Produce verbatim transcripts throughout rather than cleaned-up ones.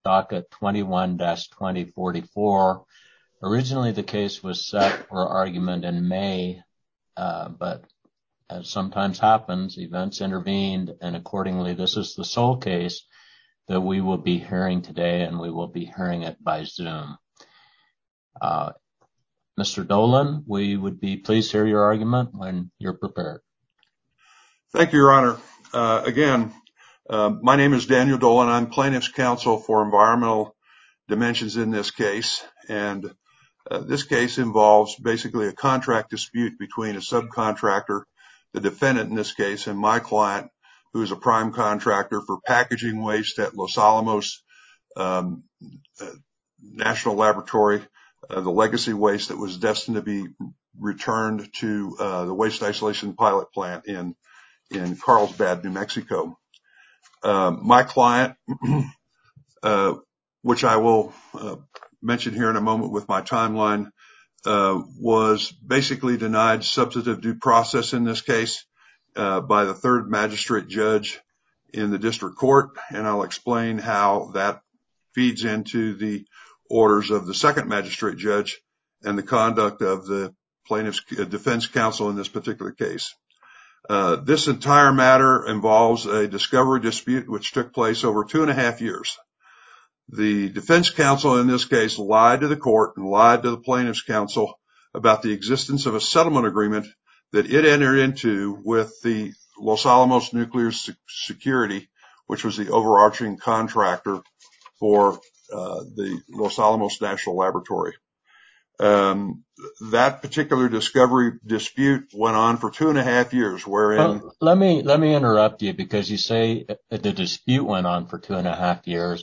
docket twenty-one dash twenty forty-four. Originally, the case was set for argument in May, uh, but as sometimes happens, events intervened, and accordingly, this is the sole case that we will be hearing today, and we will be hearing it by Zoom. Uh, Mister Dolan, we would be pleased to hear your argument when you're prepared. Thank you, Your Honor. Uh, again, uh, my name is Daniel Dolan. I'm plaintiff's counsel for environmental dimensions in this case, and uh, this case involves basically a contract dispute between a subcontractor, the defendant in this case, and my client, who is a prime contractor for packaging waste at Los Alamos um, uh, National Laboratory, uh, the legacy waste that was destined to be returned to uh, the waste isolation pilot plant in, in Carlsbad, New Mexico. Uh, my client, uh, which I will uh, mention here in a moment with my timeline, uh, was basically denied substantive due process in this case uh, by the third magistrate judge in the district court, and I'll explain how that feeds into the orders of the second magistrate judge and the conduct of the plaintiff's defense counsel in this particular case. Uh, this entire matter involves a discovery dispute which took place over two and a half years. The defense counsel in this case lied to the court and lied to the plaintiff's counsel about the existence of a settlement agreement that it entered into with the Los Alamos Nuclear Security, which was the overarching contractor for uh, the Los Alamos National Laboratory. Um, that particular discovery dispute went on for two and a half years, wherein... Well, let me, let me interrupt you because you say the dispute went on for two and a half years.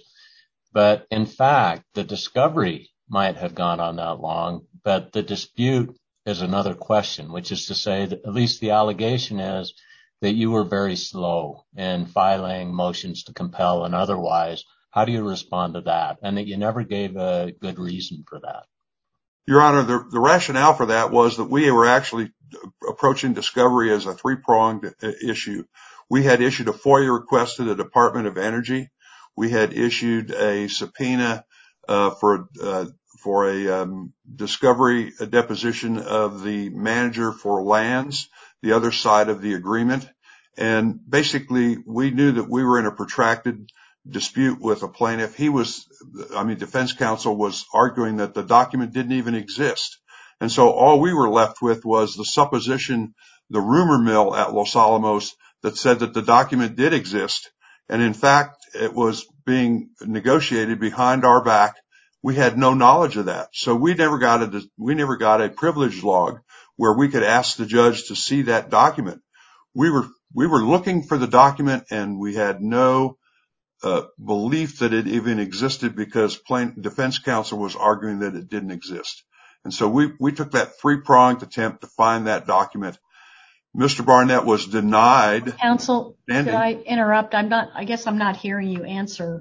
But in fact, the discovery might have gone on that long, but the dispute is another question, which is to say that at least the allegation is that you were very slow in filing motions to compel and otherwise. How do you respond to that? And that you never gave a good reason for that. Your Honor, the, the rationale for that was that we were actually approaching discovery as a three-pronged issue. We had issued a FOIA request to the Department of Energy. We had issued a subpoena uh, for uh, for a um, discovery, a deposition of the manager for lands, the other side of the agreement. And basically, we knew that we were in a protracted dispute with a plaintiff. He was, I mean, defense counsel was arguing that the document didn't even exist. And so all we were left with was the supposition, the rumor mill at Los Alamos that said that the document did exist. And in fact, it was being negotiated behind our back. We had no knowledge of that. So we never got a, we never got a privilege log where we could ask the judge to see that document. We were, we were looking for the document and we had no uh, belief that it even existed because plain defense counsel was arguing that it didn't exist. And so we, we took that three-pronged attempt to find that document. Mister Barnett was denied. Counsel, could I interrupt? I'm not, I guess I'm not hearing you answer,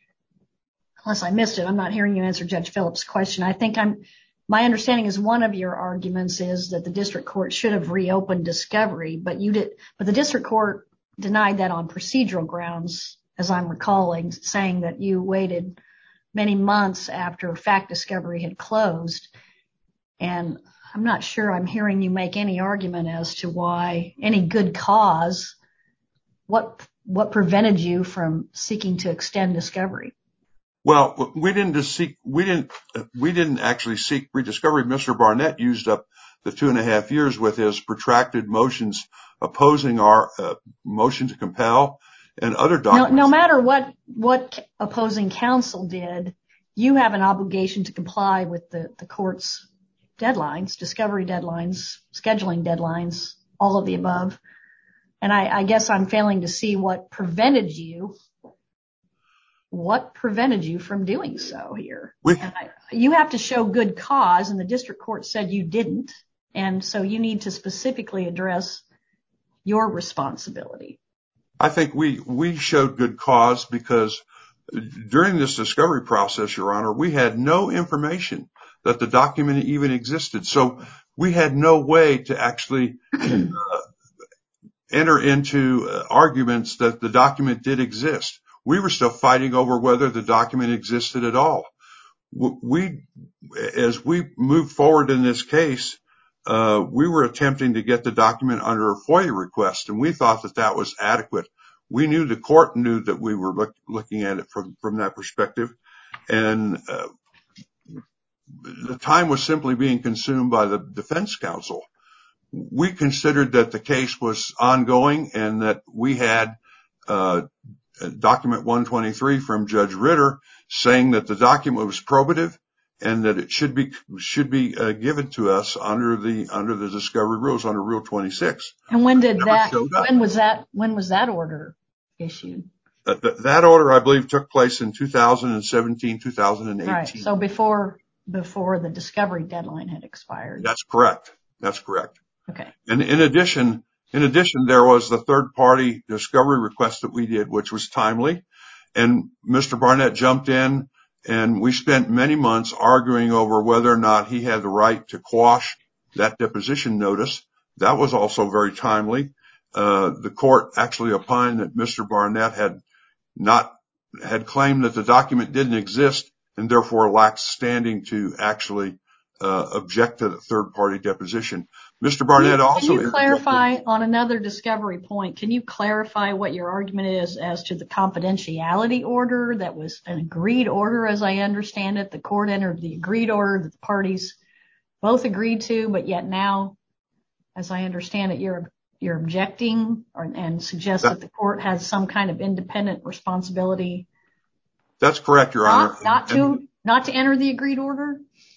unless I missed it, I'm not hearing you answer Judge Phillips' question. I think I'm, my understanding is one of your arguments is that the district court should have reopened discovery, but you did, but the district court denied that on procedural grounds, as I'm recalling, saying that you waited many months after fact discovery had closed. And I'm not sure I'm hearing you make any argument as to why any good cause, what, what prevented you from seeking to extend discovery? Well, we didn't just seek, we didn't, we didn't actually seek rediscovery. Mister Barnett used up the two and a half years with his protracted motions opposing our uh, motion to compel and other documents. No, no matter what, what opposing counsel did, you have an obligation to comply with the, the court's deadlines, discovery deadlines, scheduling deadlines, all of the above. And I, I guess I'm failing to see what prevented you, what prevented you from doing so here. We, I, you have to show good cause, and the district court said you didn't. And so you need to specifically address your responsibility. I think we, we showed good cause because during this discovery process, Your Honor, we had no information that the document even existed. So we had no way to actually uh, enter into uh, arguments that the document did exist. we were still fighting over whether the document existed at all. We, as we moved forward in this case, uh, we were attempting to get the document under a FOIA request, and we thought that that was adequate. We knew the court knew that we were look, looking at it from, from that perspective, and uh, the time was simply being consumed by the defense counsel. We considered that the case was ongoing and that we had uh, document one twenty-three from Judge Ritter saying that the document was probative and that it should be should be uh, given to us under the under the discovery rules under Rule twenty-six. And when did that? When was that? When was that order issued? Uh, th- that order, I believe, took place in two thousand seventeen, two thousand eighteen. Right. So before before the discovery deadline had expired. That's correct. That's correct. Okay. And in addition, in addition, there was the third party discovery request that we did, which was timely. And Mister Barnett jumped in, and we spent many months arguing over whether or not he had the right to quash that deposition notice. That was also very timely. Uh, the court actually opined that Mister Barnett had not, had claimed that the document didn't exist and therefore lacked standing to actually uh, object to the third party deposition. Mister Barnett also. Can you clarify on another discovery point? Can you clarify what your argument is as to the confidentiality order that was an agreed order, as I understand it? The court entered the agreed order that the parties both agreed to, but yet now, as I understand it, you're you're objecting or, and suggest that, that the court has some kind of independent responsibility. That's correct, Your Honor. Not, not to and, not to enter the agreed order.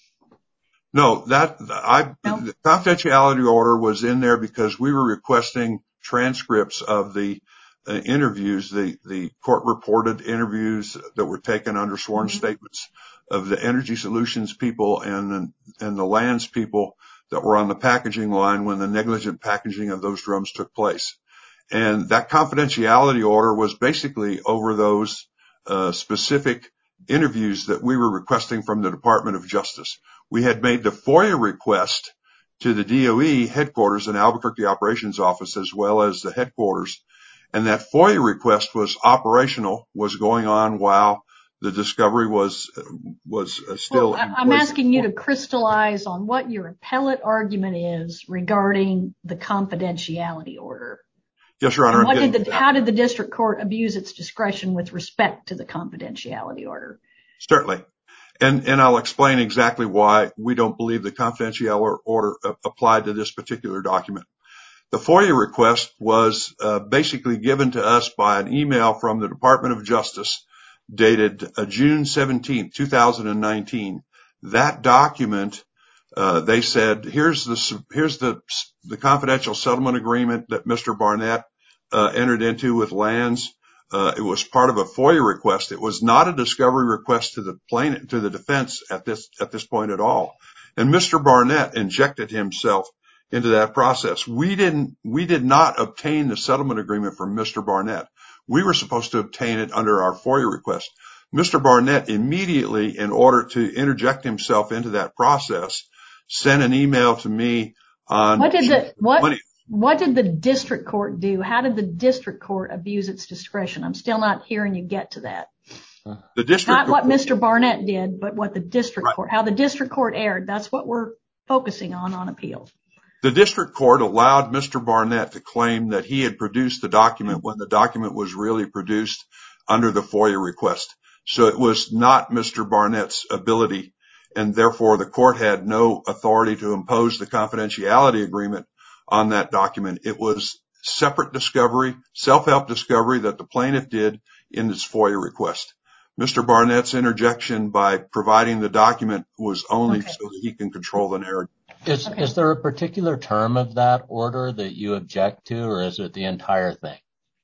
No, that I no. The confidentiality order was in there because we were requesting transcripts of the uh, interviews, the the court reported interviews that were taken under sworn mm-hmm. statements of the Energy Solutions people and and the Lands people that were on the packaging line when the negligent packaging of those drums took place. And that confidentiality order was basically over those uh, specific interviews that we were requesting from the Department of Justice. We had made the FOIA request to the D O E headquarters and Albuquerque operations office as well as the headquarters. And that FOIA request was operational, was going on while the discovery was, was still. Well, I'm asking you to crystallize on what your appellate argument is regarding the confidentiality order. Yes, Your Honor. What did the, how did the district court abuse its discretion with respect to the confidentiality order? Certainly. And, and I'll explain exactly why we don't believe the confidentiality order applied to this particular document. The FOIA request was uh, basically given to us by an email from the Department of Justice dated uh, June seventeenth, two thousand nineteen. That document, uh, they said, here's the, here's the, the confidential settlement agreement that Mister Barnett uh, entered into with Lands. Uh, it was part of a FOIA request. It was not a discovery request to the plaintiff, to the defense at this, at this point at all. And Mister Barnett injected himself into that process. We didn't, we did not obtain the settlement agreement from Mister Barnett. We were supposed to obtain it under our FOIA request. Mister Barnett immediately, in order to interject himself into that process, sent an email to me on what did the, what, What did the district court do? How did the district court abuse its discretion? I'm still not hearing you get to that. The district Not what Mister Barnett did, but what the district right. court, how the district court erred. That's what we're focusing on on appeal. The district court allowed Mister Barnett to claim that he had produced the document when the document was really produced under the FOIA request. So it was not Mister Barnett's ability, and therefore the court had no authority to impose the confidentiality agreement on that document. It was separate discovery, self-help discovery that the plaintiff did in this FOIA request. Mister Barnett's interjection by providing the document was only okay. so that he can control the narrative. Is, okay. is there a particular term of that order that you object to, or is it the entire thing?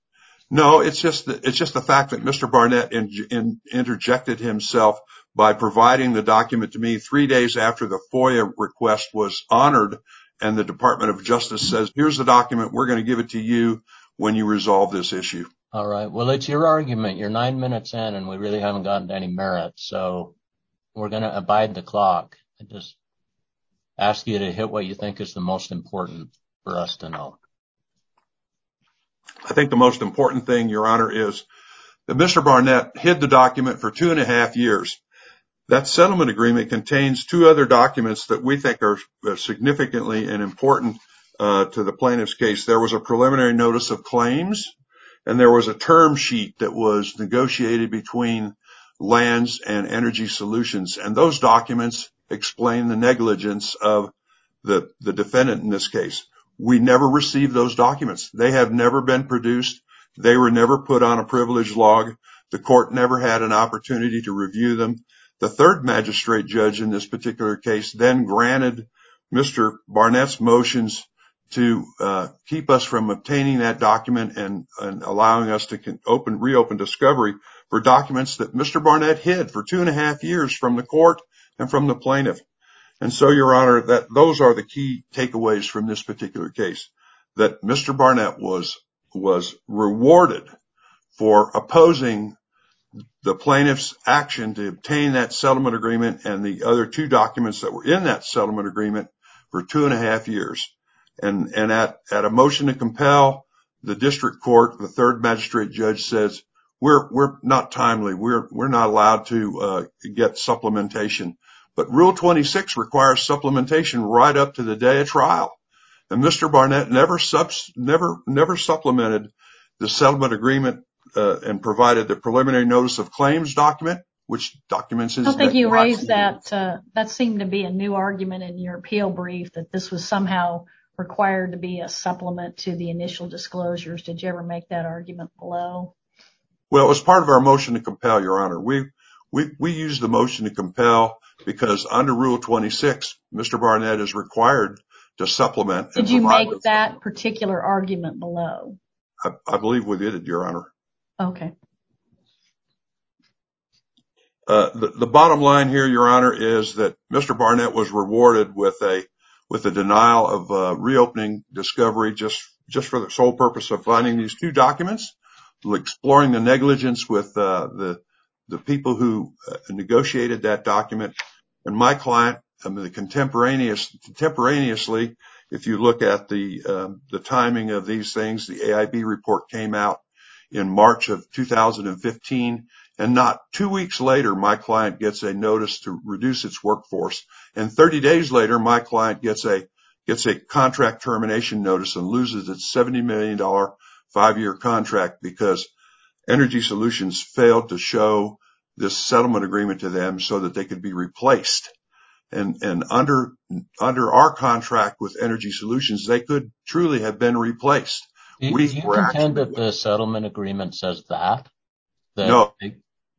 No, it's just the, it's just the fact that Mister Barnett in, in, interjected himself by providing the document to me three days after the FOIA request was honored. And the Department of Justice says, here's the document. We're going to give it to you when you resolve this issue. All right. Well, it's your argument. You're nine minutes in and we really haven't gotten to any merit. So we're going to abide the clock. I just ask you to hit what you think is the most important for us to know. I think the most important thing, Your Honor, is that Mister Barnett hid the document for two and a half years. That settlement agreement contains two other documents that we think are significantly and important uh, to the plaintiff's case. There was a preliminary notice of claims, and there was a term sheet that was negotiated between Lands and Energy Solutions. And those documents explain the negligence of the, the defendant in this case. We never received those documents. They have never been produced. They were never put on a privilege log. The court never had an opportunity to review them. The third magistrate judge in this particular case then granted Mister Barnett's motions to uh, keep us from obtaining that document and, and allowing us to open, reopen discovery for documents that Mister Barnett hid for two and a half years from the court and from the plaintiff. And so, Your Honor, that those are the key takeaways from this particular case, that Mister Barnett was was rewarded for opposing the plaintiff's action to obtain that settlement agreement and the other two documents that were in that settlement agreement for two and a half years. And, and at, at a motion to compel, the district court, the third magistrate judge says, we're, we're not timely. We're, we're not allowed to, uh, get supplementation. But Rule twenty-six requires supplementation right up to the day of trial. And Mister Barnett never subs, never, never supplemented the settlement agreement, uh, and provided the preliminary notice of claims document, which documents his. I don't think you raised that. Uh, that seemed to be a new argument in your appeal brief, that this was somehow required to be a supplement to the initial disclosures. Did you ever make that argument below? Well, it was part of our motion to compel, Your Honor. We, we, we used the motion to compel because under Rule twenty-six, Mister Barnett is required to supplement. Did you make that particular argument below? I, I believe we did, Your Honor. Okay. Uh, the, the bottom line here, Your Honor, is that Mister Barnett was rewarded with a with a denial of uh, reopening discovery just just for the sole purpose of finding these two documents, exploring the negligence with uh, the the people who uh, negotiated that document, and my client. I mean, the contemporaneous contemporaneously, if you look at the um, the timing of these things, the A I B report came out in March of two thousand fifteen. And not two weeks later, my client gets a notice to reduce its workforce. And thirty days later, my client gets a, gets a contract termination notice and loses its seventy million dollars five-year contract because Energy Solutions failed to show this settlement agreement to them so that they could be replaced. And, and under, under our contract with Energy Solutions, they could truly have been replaced. Do you, we do you contend that the settlement agreement says that? that no. They,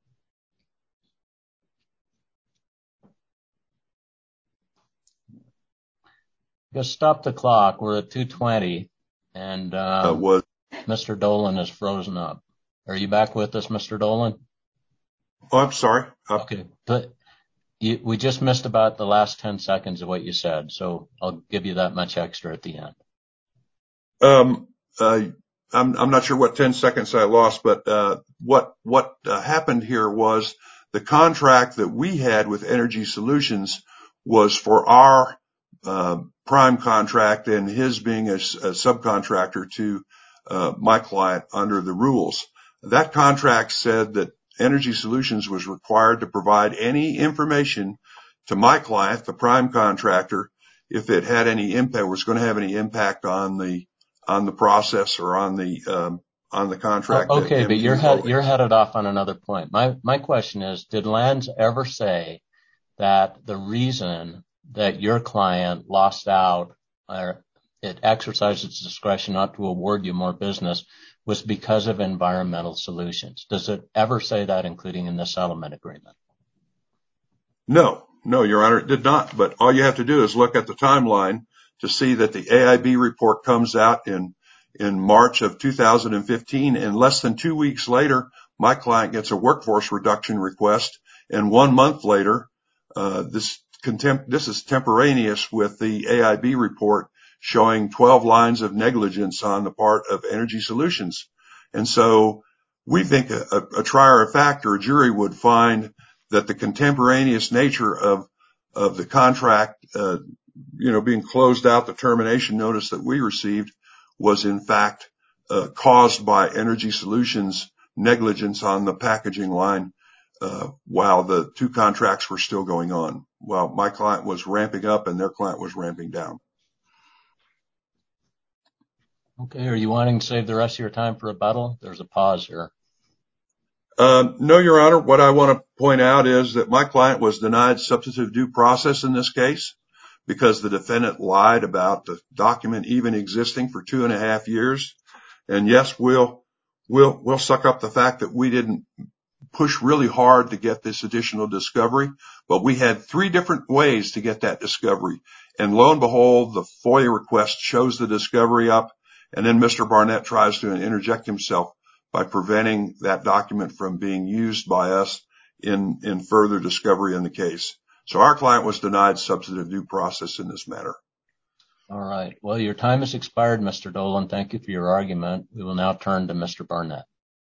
Just stop the clock. We're at two twenty, and um, uh, was, Mister Dolan is frozen up. Are you back with us, Mister Dolan? Oh, I'm sorry. Uh, okay, but you, we just missed about the last ten seconds of what you said, so I'll give you that much extra at the end. Um, uh, I'm, I'm not sure what ten seconds I lost, but uh, what what uh, happened here was the contract that we had with Energy Solutions was for our uh, prime contract and his being a, a subcontractor to uh, my client under the rules. That contract said that Energy Solutions was required to provide any information to my client, the prime contractor, if it had any impact, was going to have any impact on the on the process or on the um, on the contract. Oh, okay, but you're head, you're headed off on another point. My my question is, did Lands ever say that the reason that your client lost out or it exercised its discretion not to award you more business was because of environmental solutions? Does it ever say that, including in the settlement agreement? No, no, Your Honor, it did not. But all you have to do is look at the timeline to see that the A I B report comes out in in March of two thousand fifteen, and less than two weeks later, my client gets a workforce reduction request, and one month later, uh, this contempt, this is contemporaneous with the A I B report showing twelve lines of negligence on the part of Energy Solutions. And so we think a, a, a trier of fact or a jury would find that the contemporaneous nature of of the contract, uh, you know, being closed out, the termination notice that we received was in fact uh, caused by Energy Solutions negligence on the packaging line uh, while the two contracts were still going on, while my client was ramping up and their client was ramping down. Okay, are you wanting to save the rest of your time for rebuttal? There's a pause here. Uh, no, Your Honor. What I want to point out is that my client was denied substantive due process in this case because the defendant lied about the document even existing for two and a half years. And yes, we'll we'll we'll suck up the fact that we didn't push really hard to get this additional discovery, but we had three different ways to get that discovery. And lo and behold, the FOIA request shows the discovery up, and then Mister Barnett tries to interject himself by preventing that document from being used by us in, in further discovery in the case. So our client was denied substantive due process in this matter. All right. Well, your time has expired, Mister Dolan. Thank you for your argument. We will now turn to Mister Barnett.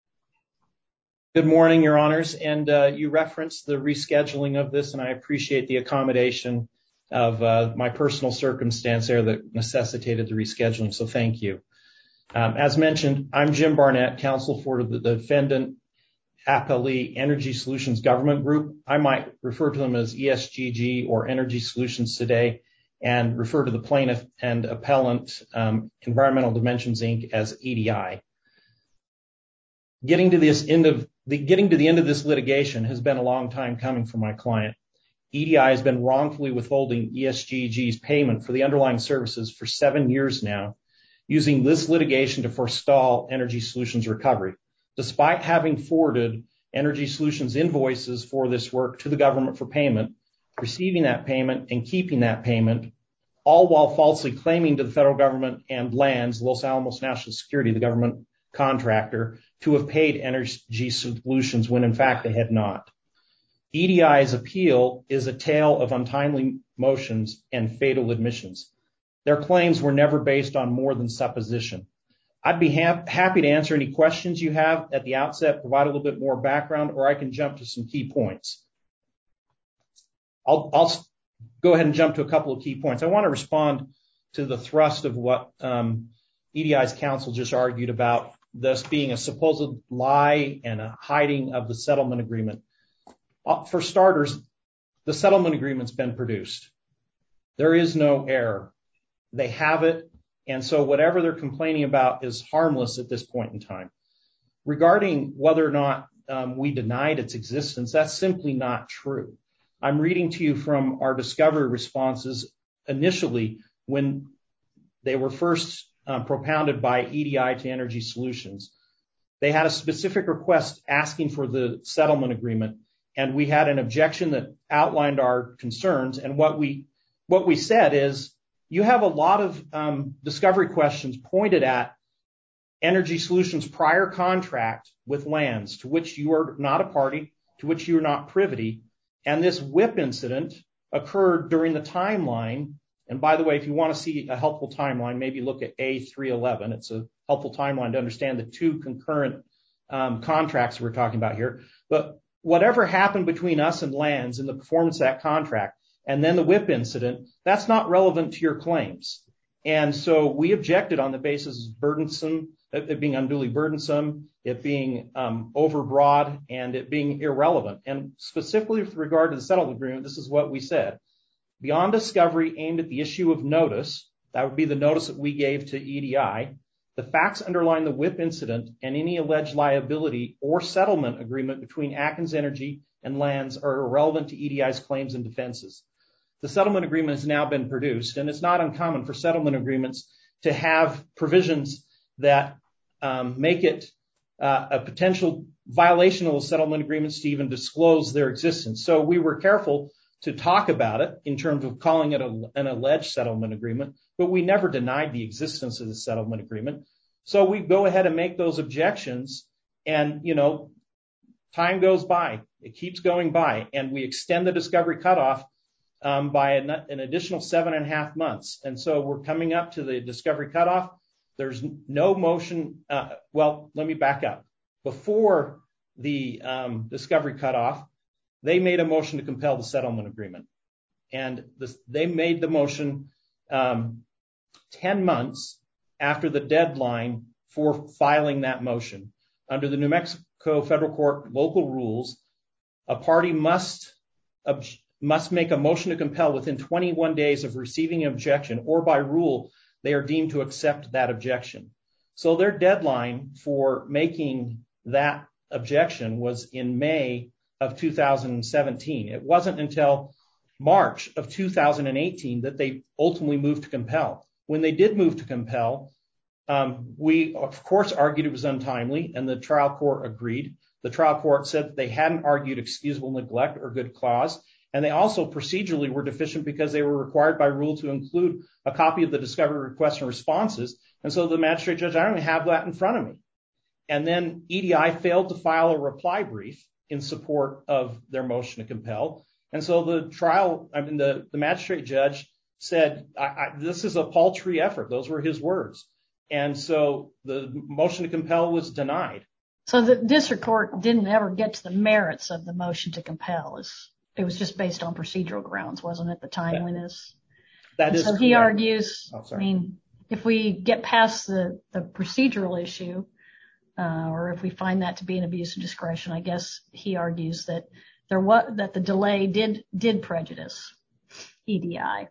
Good morning, Your Honors. And uh, you referenced the rescheduling of this, and I appreciate the accommodation of uh, my personal circumstance there that necessitated the rescheduling. So thank you. Um, as mentioned, I'm Jim Barnett, counsel for the defendant Appellee Energy Solutions Government Group. I might refer to them as E S G G or Energy Solutions today, and refer to the plaintiff and appellant um, Environmental Dimensions, Incorporated as E D I. Getting to this end of the getting to the end of this litigation has been a long time coming for my client. E D I has been wrongfully withholding E S G G's payment for the underlying services for seven years now, using this litigation to forestall Energy Solutions recovery, despite having forwarded Energy Solutions invoices for this work to the government for payment, receiving that payment and keeping that payment, all while falsely claiming to the federal government and lands, Los Alamos National Security, the government contractor, to have paid Energy Solutions when in fact they had not. E D I's appeal is a tale of untimely motions and fatal admissions. Their claims were never based on more than supposition. I'd be ha- happy to answer any questions you have at the outset, provide a little bit more background, or I can jump to some key points. I'll, I'll go ahead and jump to a couple of key points. I want to respond to the thrust of what um, E D I's counsel just argued about this being a supposed lie and a hiding of the settlement agreement. Uh, for starters, the settlement agreement's been produced. There is no error. They have it, and so whatever they're complaining about is harmless at this point in time. Regarding whether or not um, we denied its existence, that's simply not true. I'm reading to you from our discovery responses initially when they were first um, propounded by E D I to Energy Solutions. They had a specific request asking for the settlement agreement, and we had an objection that outlined our concerns. And what we what we said is, you have a lot of um, discovery questions pointed at Energy Solutions' prior contract with lands to which you are not a party, to which you are not privy. And this whip incident occurred during the timeline. And by the way, if you want to see a helpful timeline, maybe look at A three eleven. It's a helpful timeline to understand the two concurrent um, contracts we're talking about here. But whatever happened between us and lands in the performance of that contract, and then the whip incident, that's not relevant to your claims. And so we objected on the basis of burdensome, it being unduly burdensome, it being um, overbroad, and it being irrelevant. And specifically with regard to the settlement agreement, this is what we said. Beyond discovery aimed at the issue of notice, that would be the notice that we gave to E D I, the facts underlying the whip incident and any alleged liability or settlement agreement between Atkins Energy and lands are irrelevant to E D I's claims and defenses. The settlement agreement has now been produced, and it's not uncommon for settlement agreements to have provisions that um, make it uh, a potential violation of those settlement agreements to even disclose their existence. So we were careful to talk about it in terms of calling it a, an alleged settlement agreement, but we never denied the existence of the settlement agreement. So we go ahead and make those objections, and, you know, time goes by. It keeps going by, and we extend the discovery cutoff Um, by an, an additional seven and a half months. And so we're coming up to the discovery cutoff. There's no motion. Uh, well, let me back up. Before the um, discovery cutoff, they made a motion to compel the settlement agreement. And this, they made the motion um, ten months after the deadline for filing that motion. Under the New Mexico Federal Court local rules, a party must must make a motion to compel within twenty-one days of receiving an objection, or by rule, they are deemed to accept that objection. So their deadline for making that objection was in May of two thousand seventeen. It wasn't until March of two thousand eighteen that they ultimately moved to compel. When they did move to compel, um, we, of course, argued it was untimely, and the trial court agreed. The trial court said that they hadn't argued excusable neglect or good cause, and they also procedurally were deficient because they were required by rule to include a copy of the discovery requests and responses. And so the magistrate judge, I don't even have that in front of me. And then E D I failed to file a reply brief in support of their motion to compel. And so the trial, I mean, the, the magistrate judge said, I, I, this is a paltry effort. Those were his words. And so the motion to compel was denied. So the district court didn't ever get to the merits of the motion to compel. It was just based on procedural grounds, wasn't it? The timeliness. That is so correct. He argues, oh, I mean, if we get past the, the procedural issue, uh, or if we find that to be an abuse of discretion, I guess he argues that there was, that the delay did, did prejudice E D I.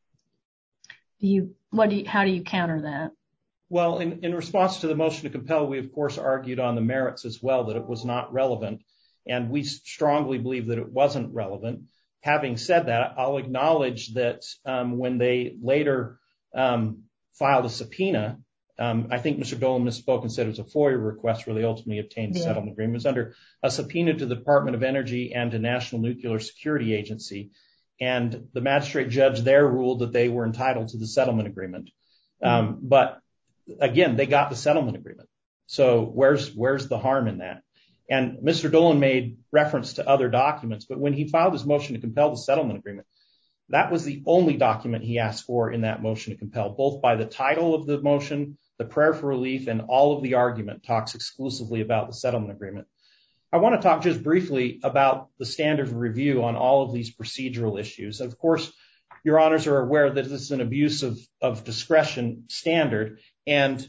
Do you, what do you, how do you counter that? Well, in, in response to the motion to compel, we, of course, argued on the merits as well, that it was not relevant. And we strongly believe that it wasn't relevant. Having said that, I'll acknowledge that um, when they later um, filed a subpoena, um, I think Mister Dolan misspoke and said it was a FOIA request where they ultimately obtained the yeah. settlement agreement. It was under a subpoena to the Department of Energy and to National Nuclear Security Agency. And the magistrate judge there ruled that they were entitled to the settlement agreement. Mm-hmm. Um, but again, they got the settlement agreement. So where's where's the harm in that? And Mister Dolan made reference to other documents, but when he filed his motion to compel the settlement agreement, that was the only document he asked for in that motion to compel, both by the title of the motion, the prayer for relief, and all of the argument talks exclusively about the settlement agreement. I want to talk just briefly about the standard of review on all of these procedural issues. Of course, your honors are aware that this is an abuse of, of discretion standard, and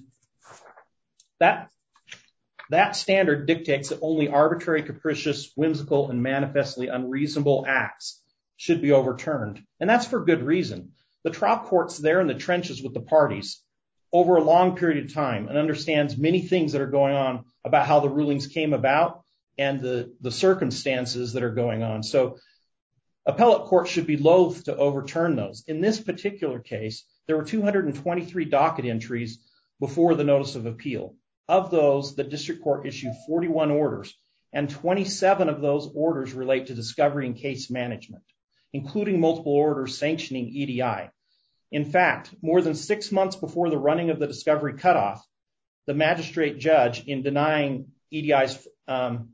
that That standard dictates that only arbitrary, capricious, whimsical, and manifestly unreasonable acts should be overturned. And that's for good reason. The trial court's there in the trenches with the parties over a long period of time and understands many things that are going on about how the rulings came about and the, the circumstances that are going on. So appellate courts should be loath to overturn those. In this particular case, there were two hundred twenty-three docket entries before the notice of appeal. Of those, the district court issued forty-one orders, and twenty-seven of those orders relate to discovery and case management, including multiple orders sanctioning E D I. In fact, more than six months before the running of the discovery cutoff, the magistrate judge, in denying E D I's um,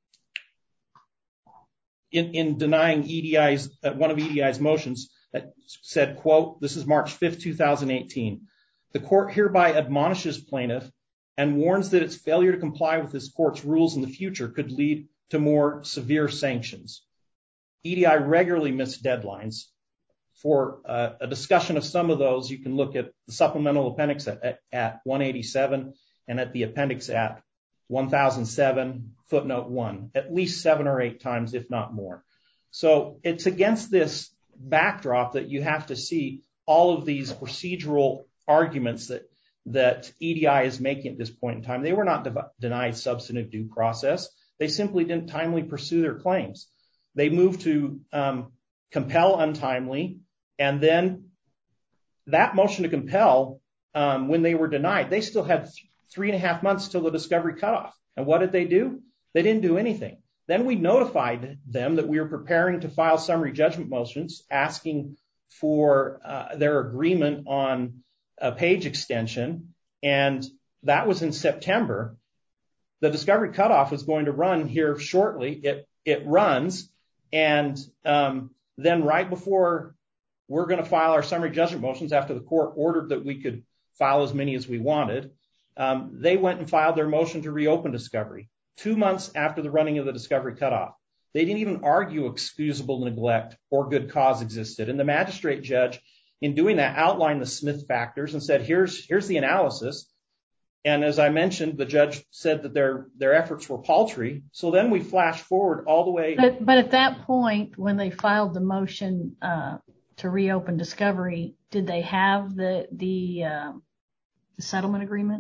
in, in denying E D I's uh, one of E D I's motions, that said, "quote This is March fifth, two thousand eighteen. The court hereby admonishes plaintiff and warns that its failure to comply with this court's rules in the future could lead to more severe sanctions." E D I regularly missed deadlines. For uh, a discussion of some of those, you can look at the supplemental appendix at, at, at one eighty-seven and at the appendix at one thousand seven, footnote one, at least seven or eight times, if not more. So it's against this backdrop that you have to see all of these procedural arguments that that E D I is making at this point in time. They were not de- denied substantive due process. They simply didn't timely pursue their claims. They moved to um, compel untimely, and then that motion to compel, um, when they were denied, they still had th- three and a half months till the discovery cutoff. And what did they do? They didn't do anything. Then we notified them that we were preparing to file summary judgment motions, asking for uh, their agreement on a page extension, and that was in September. The discovery cutoff was going to run here shortly. It it runs, and um, then right before we're going to file our summary judgment motions, after the court ordered that we could file as many as we wanted, um, they went and filed their motion to reopen discovery two months after the running of the discovery cutoff. They didn't even argue excusable neglect or good cause existed, and the magistrate judge, in doing that, outlined the Smith factors and said, here's here's the analysis. And as I mentioned, the judge said that their their efforts were paltry. So then we flash forward all the way. But, but at that point, when they filed the motion uh, to reopen discovery, did they have the the, uh, the settlement agreement?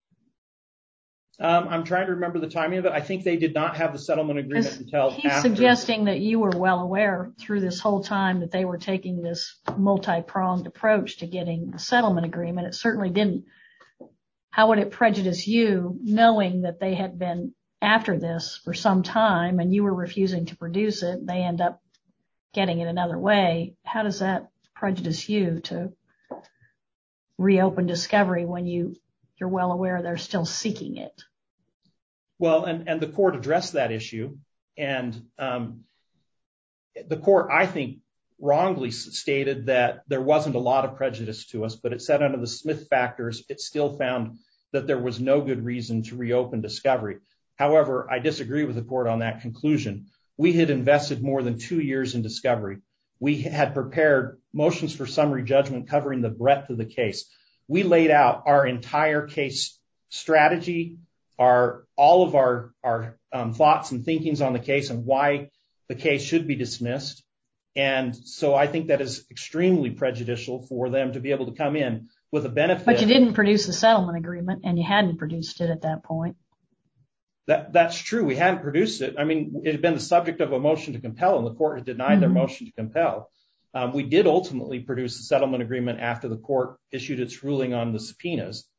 Um, I'm trying to remember the timing of it. I think they did not have the settlement agreement until he's after. He's suggesting that you were well aware through this whole time that they were taking this multi-pronged approach to getting the settlement agreement. It certainly didn't. How would it prejudice you knowing that they had been after this for some time and you were refusing to produce it? They end up getting it another way. How does that prejudice you to reopen discovery when you, you're well aware they're still seeking it? Well, and, and the court addressed that issue. And um, the court, I think, wrongly stated that there wasn't a lot of prejudice to us, but it said under the Smith factors, it still found that there was no good reason to reopen discovery. However, I disagree with the court on that conclusion. We had invested more than two years in discovery. We had prepared motions for summary judgment covering the breadth of the case. We laid out our entire case strategy, our all of our, our um, thoughts and thinkings on the case and why the case should be dismissed. And so I think that is extremely prejudicial for them to be able to come in with a benefit. But you didn't produce the settlement agreement, and you hadn't produced it at that point. That That's true. We hadn't produced it. I mean, it had been the subject of a motion to compel, and the court had denied mm-hmm. their motion to compel. Um, we did ultimately produce the settlement agreement after the court issued its ruling on the subpoenas.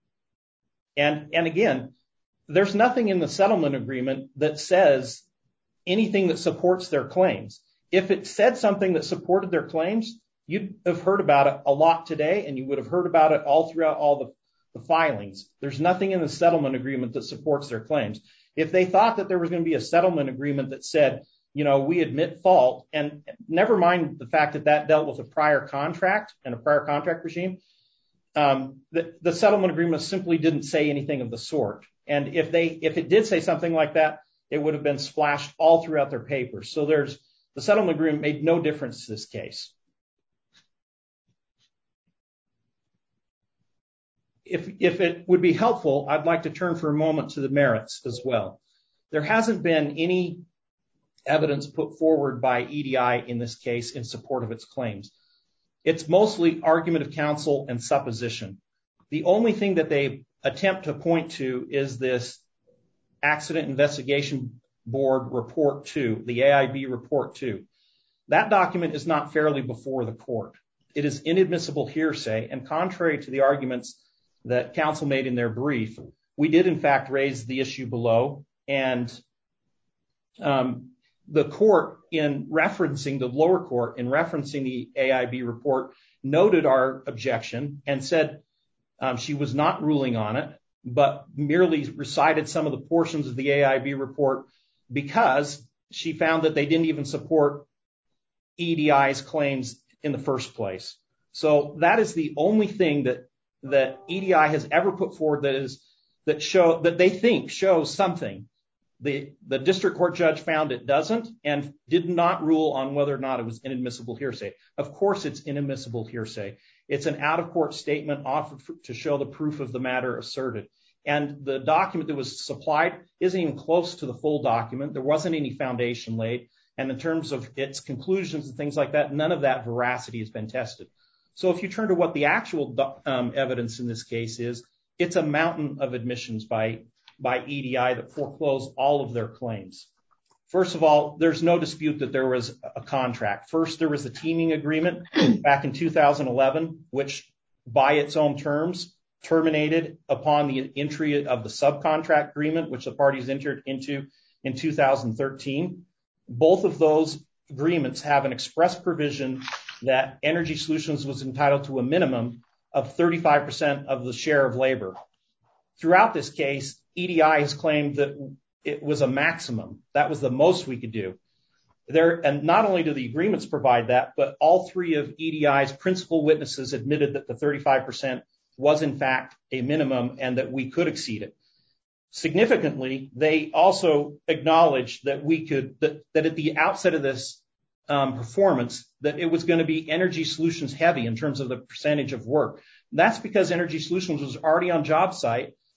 And, and again, there's nothing in the settlement agreement that says anything that supports their claims. If it said something that supported their claims, you'd have heard about it a lot today, and you would have heard about it all throughout all the, the filings. There's nothing in the settlement agreement that supports their claims. If they thought that there was going to be a settlement agreement that said, you know, we admit fault, and never mind the fact that that dealt with a prior contract and a prior contract regime, um, the, the settlement agreement simply didn't say anything of the sort. And if they, if it did say something like that, it would have been splashed all throughout their papers. So there's, the settlement agreement made no difference to this case. If, if it would be helpful, I'd like to turn for a moment to the merits as well. There hasn't been any evidence put forward by E D I in this case in support of its claims. It's mostly argument of counsel and supposition. The only thing that they attempt to point to is this Accident Investigation Board Report two, the A I B Report two. That document is not fairly before the court. It is inadmissible hearsay, and contrary to the arguments that counsel made in their brief, we did in fact raise the issue below, and um, the court, in referencing the lower court, in referencing the A I B report, noted our objection and said um, she was not ruling on it, but merely recited some of the portions of the A I B report because she found that they didn't even support E D I's claims in the first place. So that is the only thing that that E D I has ever put forward that is that show that they think shows something. The the district court judge found it doesn't and did not rule on whether or not it was inadmissible hearsay. Of course, it's inadmissible hearsay. It's an out-of-court statement offered to show the proof of the matter asserted. And the document that was supplied isn't even close to the full document. There wasn't any foundation laid. And in terms of its conclusions and things like that, none of that veracity has been tested. So if you turn to what the actual um, evidence in this case is, it's a mountain of admissions by, by E D I that foreclose all of their claims. First of all, there's no dispute that there was a contract. First, there was the teaming agreement back in two thousand eleven, which by its own terms terminated upon the entry of the subcontract agreement, which the parties entered into in two thousand thirteen. Both of those agreements have an express provision that Energy Solutions was entitled to a minimum of thirty-five percent of the share of labor. Throughout this case, E D I has claimed that it was a maximum. That was the most we could do. There, and not only do the agreements provide that, but all three of E D I's principal witnesses admitted that the thirty-five percent was in fact a minimum and that we could exceed it. Significantly, they also acknowledged that we could, that, that at the outset of this um, performance, that it was going to be Energy Solutions heavy in terms of the percentage of work. That's because Energy Solutions was already on job site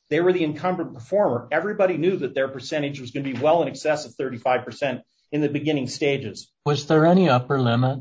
They were the incumbent performer. Everybody knew that their percentage was going to be well in excess of thirty-five percent in the beginning stages. Was there any upper limit?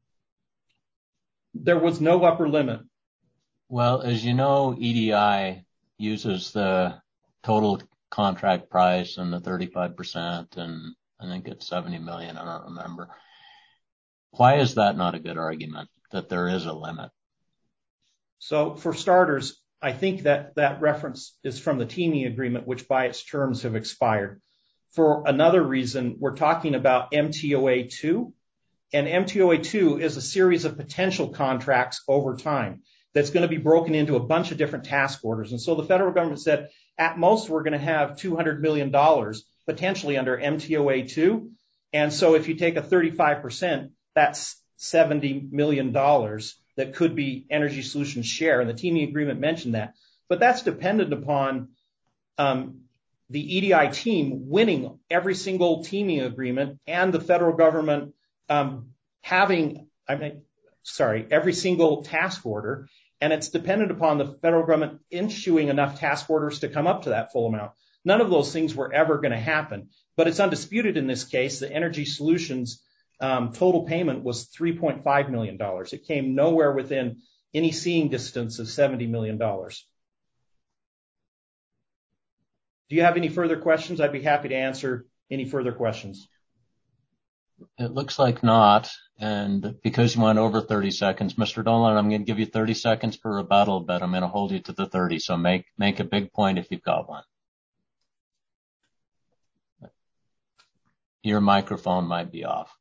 There was no upper limit. Well, as you know, E D I uses the total contract price and the thirty-five percent, and I think it's seventy million. I don't remember. Why is that not a good argument that there is a limit? So for starters, I think that that reference is from the teaming agreement, which by its terms have expired. For another reason, we're talking about M T O A two, and M T O A two is a series of potential contracts over time that's going to be broken into a bunch of different task orders. And so the federal government said, at most, we're going to have two hundred million dollars potentially under M T O A two. And so if you take a thirty-five percent, that's seventy million dollars that could be Energy Solutions' share. And the teaming agreement mentioned that. But that's dependent upon um, the E D I team winning every single teaming agreement and the federal government um, having, I mean, sorry, every single task order. And it's dependent upon the federal government issuing enough task orders to come up to that full amount. None of those things were ever going to happen. But it's undisputed in this case that Energy Solutions' um, total payment was three point five million dollars. It came nowhere within any seeing distance of seventy million dollars. Do you have any further questions? I'd be happy to answer any further questions. It looks like not. And because you went over thirty seconds, Mister Dolan, I'm going to give you thirty seconds for rebuttal, but I'm going to hold you to the thirty. So make, make a big point if you've got one. Your microphone might be off.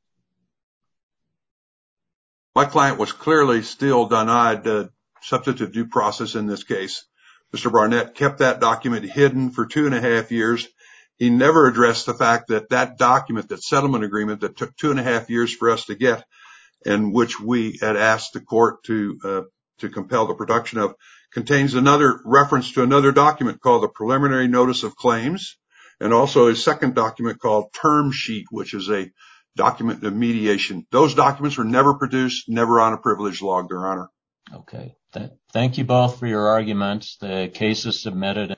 My client was clearly still denied uh, substantive due process in this case. Mister Barnett kept that document hidden for two and a half years. He never addressed the fact that that document, that settlement agreement that took two and a half years for us to get, and which we had asked the court to uh, to compel the production of, contains another reference to another document called the Preliminary Notice of Claims, and also a second document called Term Sheet, which is a document of mediation. Those documents were never produced, never on a privilege log, Your Honor. Okay. Th- thank you both for your arguments. The case is submitted.